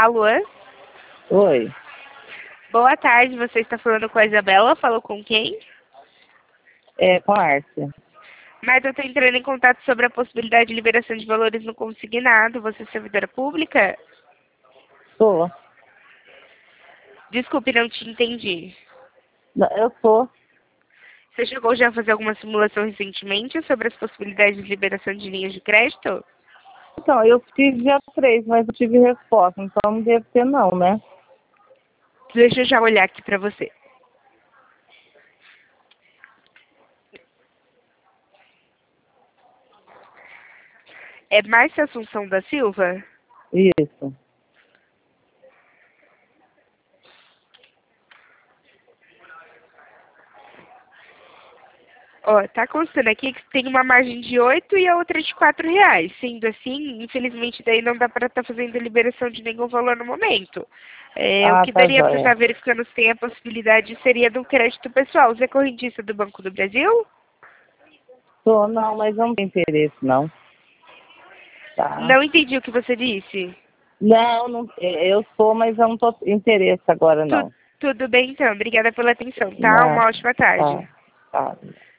Alô? Oi, Boa tarde, você está falando com a Isabela? Falou com quem? com a Árcia. Mas eu estou entrando em contato sobre a possibilidade de liberação de valores no consignado. Você é servidora pública? Sou. Desculpe, não te entendi. Não, eu sou. Você chegou já a fazer alguma simulação recentemente sobre as possibilidades de liberação de linhas de crédito? Então, eu fiz dia 3, mas não tive resposta, então não deve ter não, né? Deixa eu já olhar aqui para você. É Márcia Assunção da Silva? Isso. Ó, tá constando aqui que tem uma margem de 8 e a outra de R$ 4. Sendo assim, infelizmente, daí não dá para estar fazendo a liberação de nenhum valor no momento. O Ah, que tá daria para joia. estar verificando se tem a possibilidade seria do crédito pessoal. Você é correntista do Banco do Brasil? Sou, não, mas eu não tenho interesse, não. Tá. Não entendi o que você disse. Não, não, eu sou, mas eu não tô interesse agora, Tu- não. tudo bem, então. Obrigada pela atenção, tá? Não, Uma ótima tarde. tá, tá.